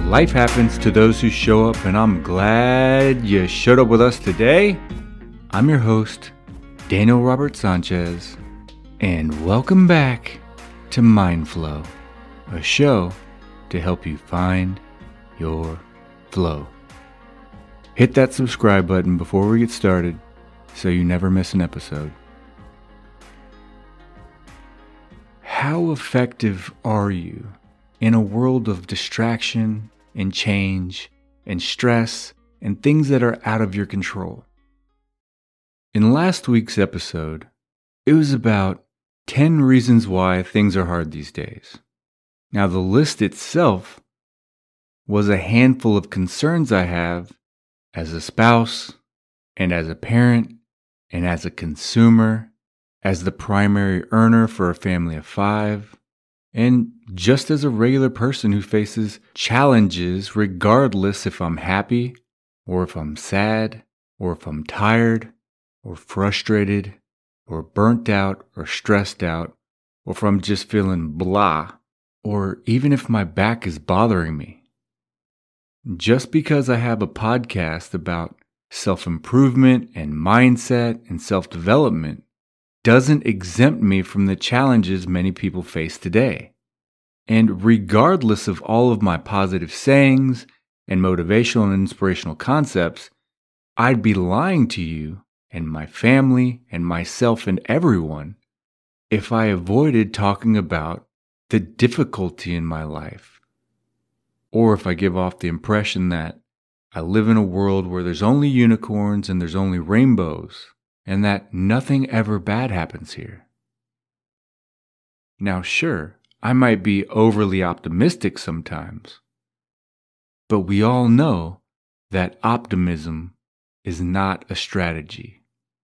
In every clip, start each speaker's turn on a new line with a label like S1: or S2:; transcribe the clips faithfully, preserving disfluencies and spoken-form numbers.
S1: Life happens to those who show up, and I'm glad you showed up with us today. I'm your host, Daniel Robert Sanchez, and welcome back to Mindflow, a show to help you find your flow. Hit that subscribe button before we get started so you never miss an episode. How effective are you in a world of distraction and change and stress and things that are out of your control? In last week's episode, it was about ten reasons why things are hard these days. Now, the list itself was a handful of concerns I have as a spouse and as a parent and as a consumer, as the primary earner for a family of five, and just as a regular person who faces challenges regardless if I'm happy or if I'm sad or if I'm tired or frustrated or burnt out or stressed out or if I'm just feeling blah or even if my back is bothering me. Just because I have a podcast about self-improvement and mindset and self-development doesn't exempt me from the challenges many people face today. And regardless of all of my positive sayings and motivational and inspirational concepts, I'd be lying to you and my family and myself and everyone if I avoided talking about the difficulty in my life, or if I give off the impression that I live in a world where there's only unicorns and there's only rainbows, and that nothing ever bad happens here. Now, sure, I might be overly optimistic sometimes, but we all know that optimism is not a strategy.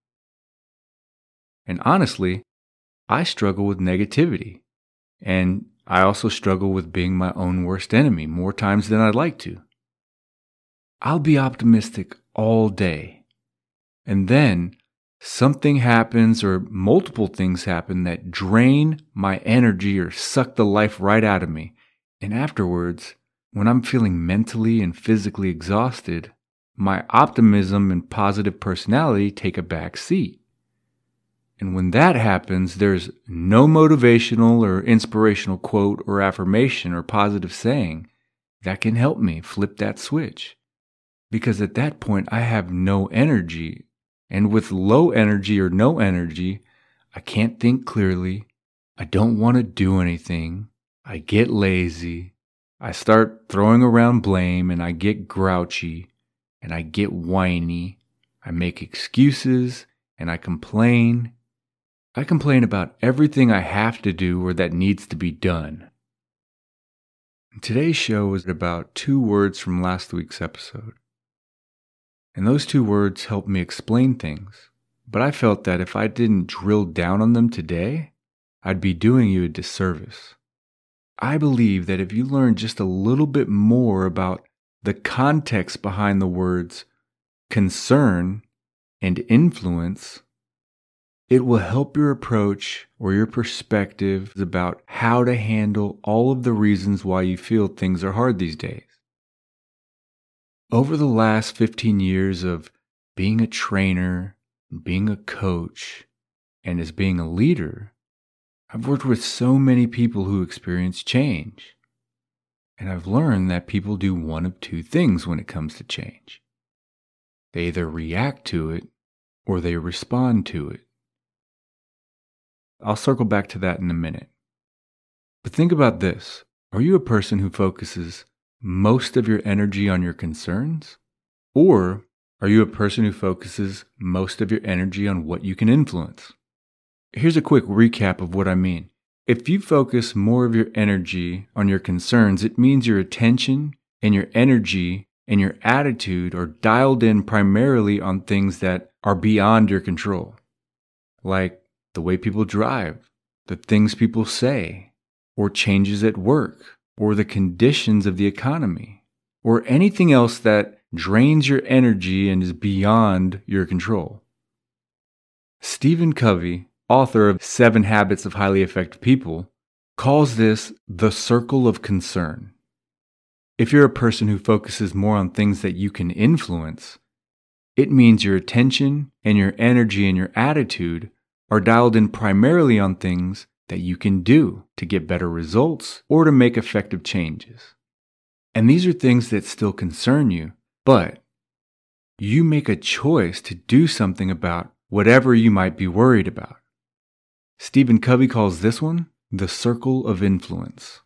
S1: And honestly, I struggle with negativity, and I also struggle with being my own worst enemy more times than I'd like to. I'll be optimistic all day, and then something happens or multiple things happen that drain my energy or suck the life right out of me. And afterwards, when I'm feeling mentally and physically exhausted, my optimism and positive personality take a back seat. And when that happens, there's no motivational or inspirational quote or affirmation or positive saying that can help me flip that switch. Because at that point, I have no energy. And with low energy or no energy, I can't think clearly. I don't want to do anything. I get lazy. I start throwing around blame and I get grouchy and I get whiny. I make excuses and I complain. I complain about everything I have to do or that needs to be done. Today's show is about two words from last week's episode. And those two words help me explain things, but I felt that if I didn't drill down on them today, I'd be doing you a disservice. I believe that if you learn just a little bit more about the context behind the words concern and influence, it will help your approach or your perspective about how to handle all of the reasons why you feel things are hard these days. Over the last fifteen years of being a trainer, being a coach, and as being a leader, I've worked with so many people who experience change. And I've learned that people do one of two things when it comes to change. They either react to it or they respond to it. I'll circle back to that in a minute. But think about this. Are you a person who focuses most of your energy on your concerns? Or are you a person who focuses most of your energy on what you can influence? Here's a quick recap of what I mean. If you focus more of your energy on your concerns, it means your attention and your energy and your attitude are dialed in primarily on things that are beyond your control, like the way people drive, the things people say, or changes at work, or the conditions of the economy, or anything else that drains your energy and is beyond your control. Stephen Covey, author of Seven Habits of Highly Effective People, calls this the circle of concern. If you're a person who focuses more on things that you can influence, it means your attention and your energy and your attitude are dialed in primarily on things that you can do to get better results or to make effective changes. And these are things that still concern you, but you make a choice to do something about whatever you might be worried about. Stephen Covey calls this one the circle of influence.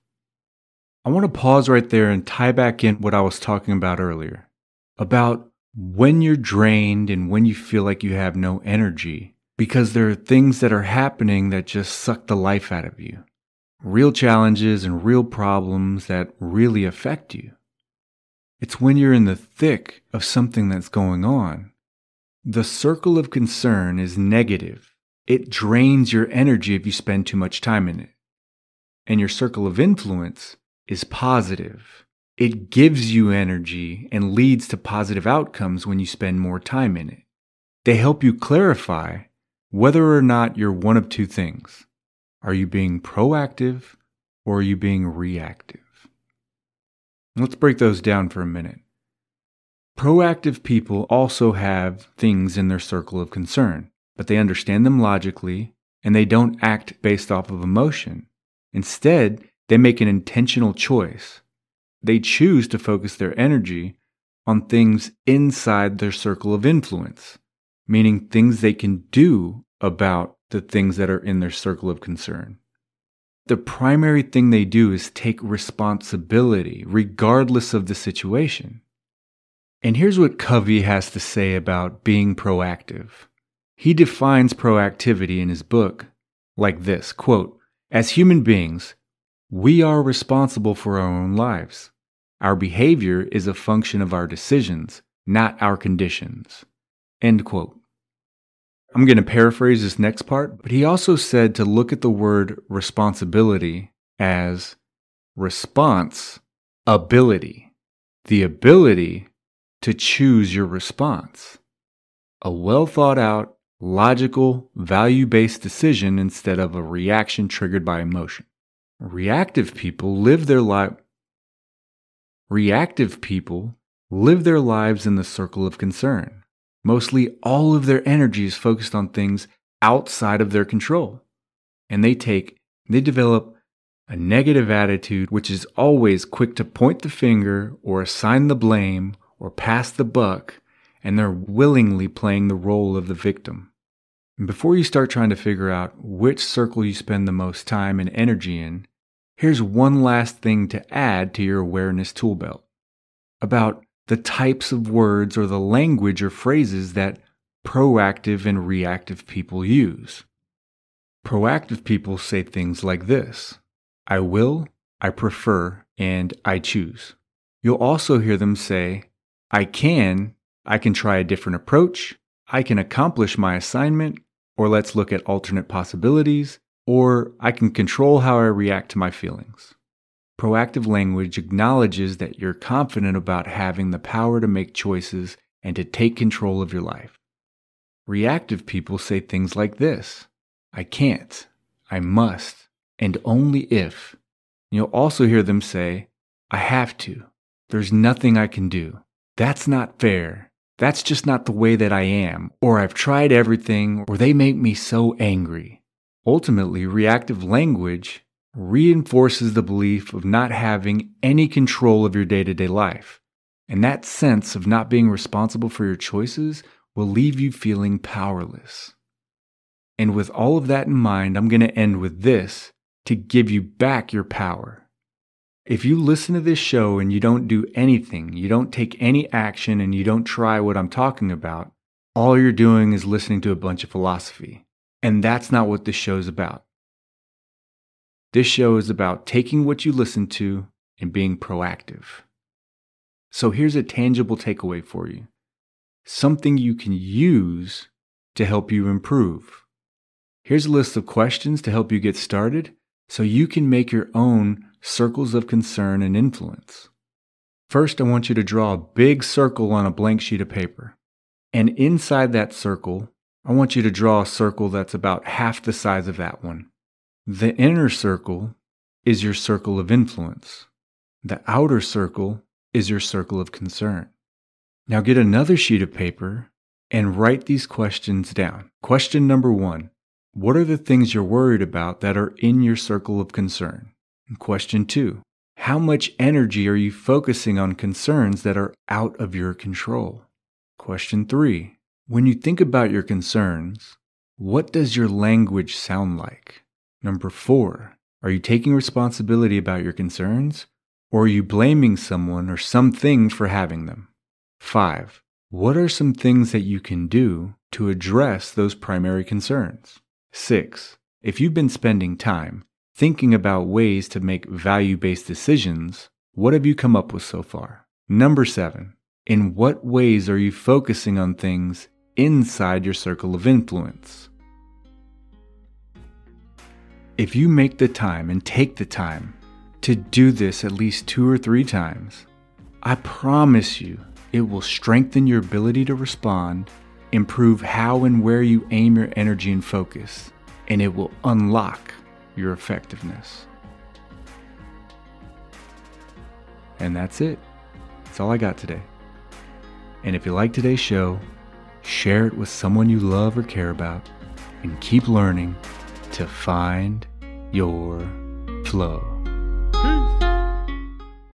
S1: I want to pause right there and tie back in what I was talking about earlier, about when you're drained and when you feel like you have no energy, because there are things that are happening that just suck the life out of you. Real challenges and real problems that really affect you. It's when you're in the thick of something that's going on. The circle of concern is negative. It drains your energy if you spend too much time in it. And your circle of influence is positive. It gives you energy and leads to positive outcomes when you spend more time in it. They help you clarify whether or not you're one of two things. Are you being proactive or are you being reactive? Let's break those down for a minute. Proactive people also have things in their circle of concern, but they understand them logically and they don't act based off of emotion. Instead, they make an intentional choice. They choose to focus their energy on things inside their circle of influence, meaning things they can do about the things that are in their circle of concern. The primary thing they do is take responsibility, regardless of the situation. And here's what Covey has to say about being proactive. He defines proactivity in his book like this, quote, "As human beings, we are responsible for our own lives. Our behavior is a function of our decisions, not our conditions." End quote. I'm going to paraphrase this next part, but he also said to look at the word responsibility as response ability, the ability to choose your response. A well thought out, logical, value-based decision instead of a reaction triggered by emotion. Reactive people live their life Reactive people live their lives in the circle of concern. Mostly all of their energy is focused on things outside of their control. And they take, they develop a negative attitude which is always quick to point the finger or assign the blame or pass the buck, and they're willingly playing the role of the victim. And before you start trying to figure out which circle you spend the most time and energy in, here's one last thing to add to your awareness tool belt about the types of words or the language or phrases that proactive and reactive people use. Proactive people say things like this: I will, I prefer, and I choose. You'll also hear them say, I can, I can try a different approach, I can accomplish my assignment, or let's look at alternate possibilities, or I can control how I react to my feelings. Proactive language acknowledges that you're confident about having the power to make choices and to take control of your life. Reactive people say things like this: I can't, I must, and only if. You'll also hear them say, I have to, there's nothing I can do, that's not fair, that's just not the way that I am, or I've tried everything, or they make me so angry. Ultimately, reactive language reinforces the belief of not having any control of your day-to-day life. And that sense of not being responsible for your choices will leave you feeling powerless. And with all of that in mind, I'm going to end with this to give you back your power. If you listen to this show and you don't do anything, you don't take any action, and you don't try what I'm talking about, all you're doing is listening to a bunch of philosophy. And that's not what this show's about. This show is about taking what you listen to and being proactive. So here's a tangible takeaway for you. Something you can use to help you improve. Here's a list of questions to help you get started so you can make your own circles of concern and influence. First, I want you to draw a big circle on a blank sheet of paper. And inside that circle, I want you to draw a circle that's about half the size of that one. The inner circle is your circle of influence. The outer circle is your circle of concern. Now get another sheet of paper and write these questions down. Question number one, what are the things you're worried about that are in your circle of concern? And question two, how much energy are you focusing on concerns that are out of your control? Question three, when you think about your concerns, what does your language sound like? Number four, are you taking responsibility about your concerns, or are you blaming someone or something for having them? Five, what are some things that you can do to address those primary concerns? Six, if you've been spending time thinking about ways to make value-based decisions, what have you come up with so far? Number seven, in what ways are you focusing on things inside your circle of influence? If you make the time and take the time to do this at least two or three times, I promise you it will strengthen your ability to respond, improve how and where you aim your energy and focus, and it will unlock your effectiveness. And that's it. That's all I got today. And if you like today's show, share it with someone you love or care about, and keep learning to find your flow.